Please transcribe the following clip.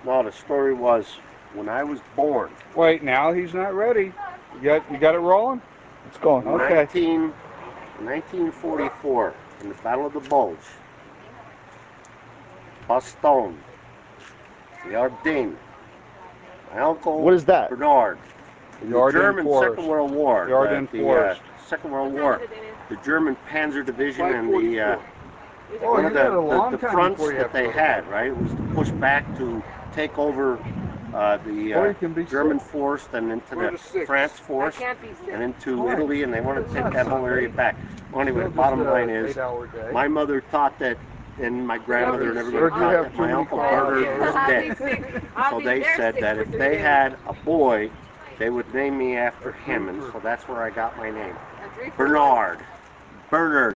No, the story was when I was born. Wait, now he's not ready. You got it rolling? It's going. Okay. 1944, in the Battle of the Bulge, Bastogne, the Ardennes. My uncle. What is that? Bernard. In the Ardennes German Forest. Second World War. The Ardennes Forest. Second World War. The German Panzer Division and the Oh, one you of got a long the time fronts before you that have to they go to had, right? It was to push back to take over Or the you can be German sick. force and into We're the the sixth. France force and into Italy, and they wanted to take that whole area back. Well, anyway, the Still bottom just line a is, 8-hour day. my mother thought that, and my grandmother and everybody Or do you thought have that too my many uncle cars? Bernard was dead. So they said that if they had a boy, they would name me after him, and so that's where I got my name. Bernard. Bernard.